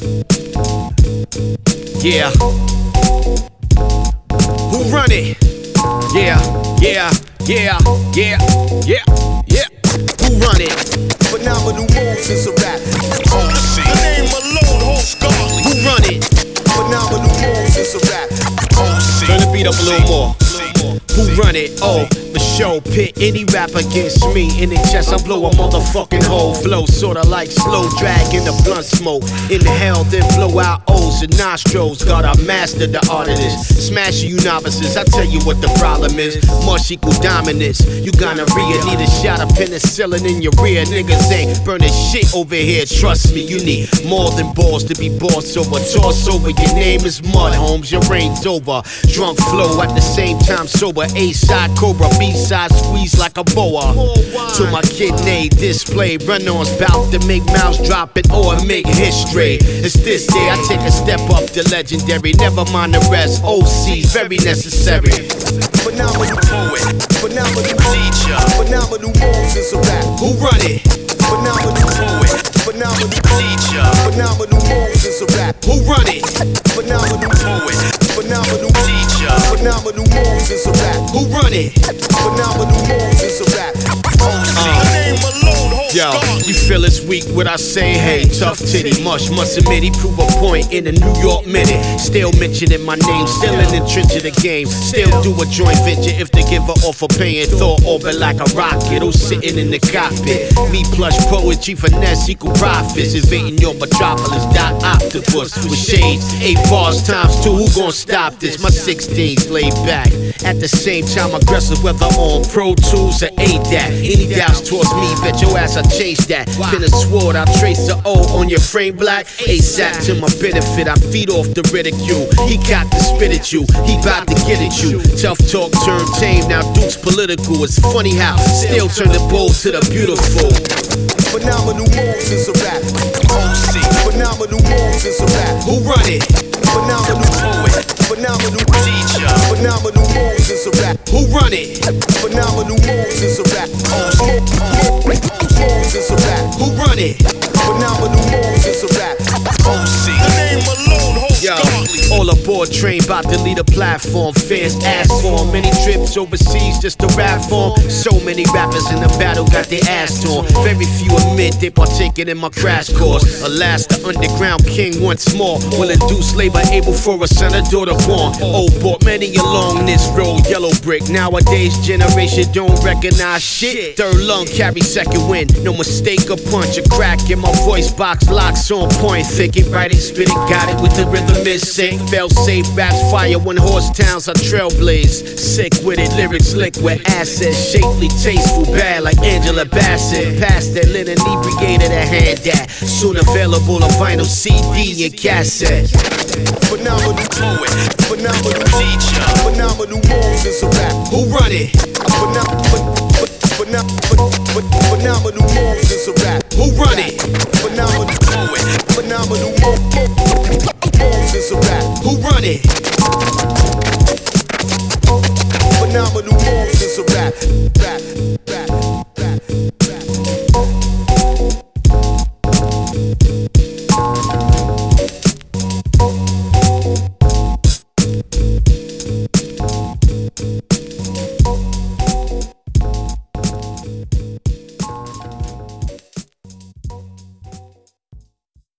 Yeah. Who run it? Yeah, yeah, yeah, yeah, yeah, yeah. Who run it? Phenomenal moves is a rap. The name alone holds godly. Who run it? Phenomenal moves is a rap. Turn the beat up a little more. Who run it? Oh, for sure. Pit any rap against me in the chest, I blow a motherfucking hole. Flow sorta like slow drag in the blunt smoke. Inhale, then blow out O's and nostrils. God, I mastered the art of this. Smash you novices, I tell you what the problem is. Mush equal dominance. You gonorrhea, need a shot of penicillin in your rear. Niggas ain't burning shit over here. Trust me, you need more than balls to be bossed over. Toss over, your name is Mud Holmes, your reign's over. Drunk flow at the same time sober. A-side Cobra, B-side squeeze like a boa. To my kidney display, run-ons bout to make mouths drop it or make history. It's this day I take a step up the legendary. Never mind the rest, OC, very necessary. Phenomenal poet, phenomenal teacher, phenomenal moves is a rap. Who run it? Phenomenal poet, phenomenal teacher, phenomenal moves is a rap. Who run it? Phenomenal poet, phenomenal teacher, phenomenal moves is a rap. Who run it? Phenomenal moves is a rap. The name alone holds Yo, godly. you feel it's weak what I say? Hey, tough titty, must admit he prove a point in a New York minute. Still mentioning my name, still in the trench of the game. Still do a joint venture if they give her offer paying. Thought orbit like a rocket, who's sitting in the cockpit. Me plush poetry, finesse equal profits. Invading your metropolis, dot octopus with shades. 8 bars times 2, who gon' stop this? My 16's laid back. At the same time, aggressive whether on Pro Tools or ADAT. Any doubts towards me, bet your ass I chase that. Been a sword, I'll trace the O on your frame black. ASAP to my benefit, I feed off the ridicule. He got to spit at you, he bout to get at you. Tough talk turned tame, now Duke's political. It's funny how still turn the bold to the beautiful. Phenomenal moves is a rap. Phenomenal moves is a rap. Who run it? Phenomenal poet, phenomenal teacher, phenomenal moves is a rap. Who run it? Phenomenal moves is a rap. Moves is a rap. Who run it? Phenomenal moves is a rap. The name alone holds Yo, godly. all aboard train, bout to lead a platform. Fans ask for 'em. Many trips overseas just to rap for 'em. So many rappers in the battle got their ass torn. Very few admit they partaking in my crash course. Alas, the underground king once more will induce labor able for a son or daughter born. Oh, brought many along this road, yellow brick. Nowadays generation don't recognize shit. Third lung carry second wind. No mistake, a punch, a crack in my voice box, locks on point. Thick it, write it, spit it, got it with the rhythm is sick. Fell safe, raps fire, one horse towns I trailblaze. Sick with it, lyrics liquid, assets, shapely, tasteful, bad like Angela Bassett. Past that, lit inebriated a hand that. Soon available on vinyl, CD, and cassette. Phenomenal poet, phenomenal teacher, phenomenal moves is a rap. Who run it? Phenomenal moves is a rap. Who run it? Phenomenal poet, phenomenal moves is a rap. Who run it?